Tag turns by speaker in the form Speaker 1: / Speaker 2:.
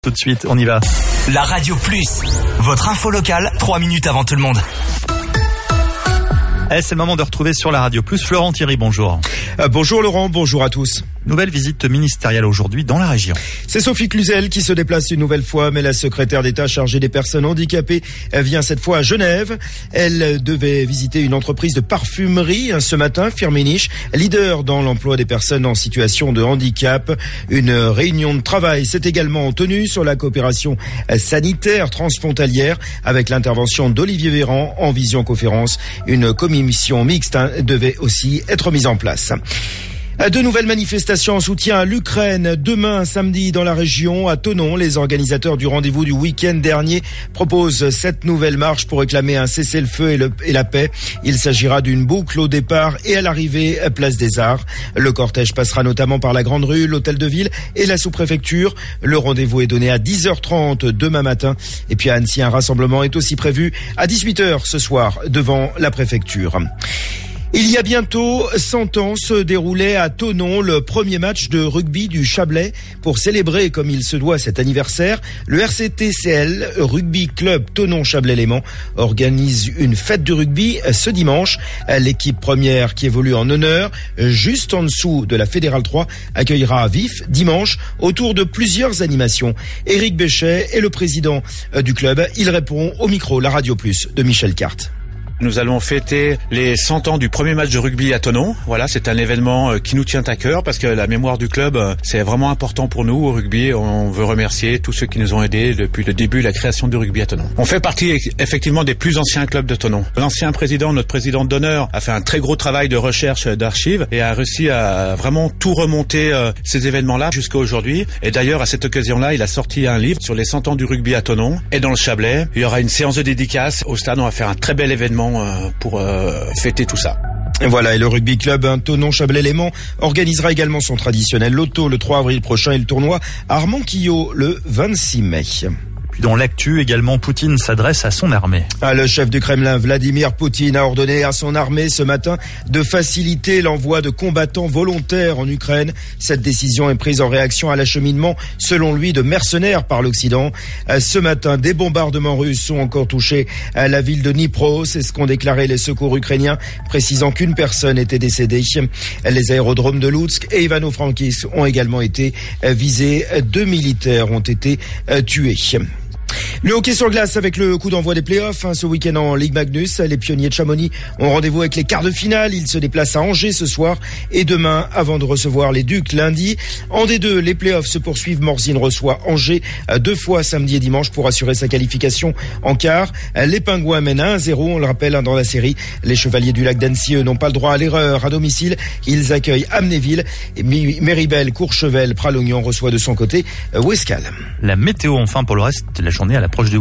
Speaker 1: Tout de suite, on y va.
Speaker 2: La Radio Plus, votre info locale, 3 minutes avant tout le monde.
Speaker 1: C'est le moment de retrouver sur la Radio Plus Florent Thierry, bonjour.
Speaker 3: Bonjour Laurent, bonjour à tous.
Speaker 1: Nouvelle visite ministérielle aujourd'hui dans la région.
Speaker 3: C'est Sophie Cluzel qui se déplace une nouvelle fois, mais la secrétaire d'État chargée des personnes handicapées vient cette fois à Genève. Elle devait visiter une entreprise de parfumerie ce matin, Firmenich, leader dans l'emploi des personnes en situation de handicap. Une réunion de travail s'est également tenue sur la coopération sanitaire transfrontalière avec l'intervention d'Olivier Véran en visioconférence. Une commission mixte devait aussi être mise en place. De nouvelles manifestations en soutien à l'Ukraine. Demain, samedi, dans la région, à Thonon, les organisateurs du rendez-vous du week-end dernier proposent cette nouvelle marche pour réclamer un cessez-le-feu et la paix. Il s'agira d'une boucle au départ et à l'arrivée, place des Arts. Le cortège passera notamment par la Grande Rue, l'Hôtel de Ville et la sous-préfecture. Le rendez-vous est donné à 10h30 demain matin. Et puis à Annecy, un rassemblement est aussi prévu à 18h ce soir devant la préfecture. Il y a bientôt 100 ans se déroulait à Thonon le premier match de rugby du Chablais. Pour célébrer comme il se doit cet anniversaire, le RCTCL Rugby Club Thonon-Chablais-Léman organise une fête du rugby ce dimanche. L'équipe première qui évolue en honneur, juste en dessous de la Fédérale 3, accueillera Vif dimanche autour de plusieurs animations. Éric Béchet est le président du club. Il répond au micro La Radio Plus de Michel Carte.
Speaker 4: Nous allons fêter les 100 ans du premier match de rugby à Thonon. Voilà, c'est un événement qui nous tient à cœur parce que la mémoire du club, c'est vraiment important pour nous au rugby. On veut remercier tous ceux qui nous ont aidés depuis le début de la création du rugby à Thonon. On fait partie effectivement des plus anciens clubs de Thonon. L'ancien président, notre président d'honneur, a fait un très gros travail de recherche d'archives et a réussi à vraiment tout remonter ces événements-là jusqu'à aujourd'hui. Et d'ailleurs, à cette occasion-là, il a sorti un livre sur les 100 ans du rugby à Thonon. Et dans le Chablais, il y aura une séance de dédicace au stade. On va faire un très bel événement pour fêter tout ça.
Speaker 3: Voilà, et le rugby club Thonon-Chablais-Léman organisera également son traditionnel loto le 3 avril prochain et le tournoi Armand-Quillot le 26 mai.
Speaker 1: Puis dans l'actu également, Poutine s'adresse à son armée.
Speaker 3: Le chef du Kremlin, Vladimir Poutine, a ordonné à son armée ce matin de faciliter l'envoi de combattants volontaires en Ukraine. Cette décision est prise en réaction à l'acheminement, selon lui, de mercenaires par l'Occident. Ce matin, des bombardements russes ont encore touché la ville de Dnipro. C'est ce qu'ont déclaré les secours ukrainiens, précisant qu'une personne était décédée. Les aérodromes de Lutsk et Ivano-Frankivsk ont également été visés. 2 militaires ont été tués. Le hockey sur glace avec le coup d'envoi des playoffs ce week-end en Ligue Magnus. Les pionniers de Chamonix ont rendez-vous avec les quarts de finale. Ils se déplacent à Angers ce soir et demain avant de recevoir les Ducs lundi. En D2, les playoffs se poursuivent. Morzine reçoit Angers 2 fois samedi et dimanche pour assurer sa qualification en quart. Les Pingouins mènent 1-0, on le rappelle, dans la série. Les Chevaliers du Lac d'Annecy, eux, n'ont pas le droit à l'erreur à domicile. Ils accueillent Amnéville. Et Méribel, Courchevel, Pralognan reçoit de son côté Ouescal.
Speaker 1: La météo enfin pour le reste de la journée à l'approche du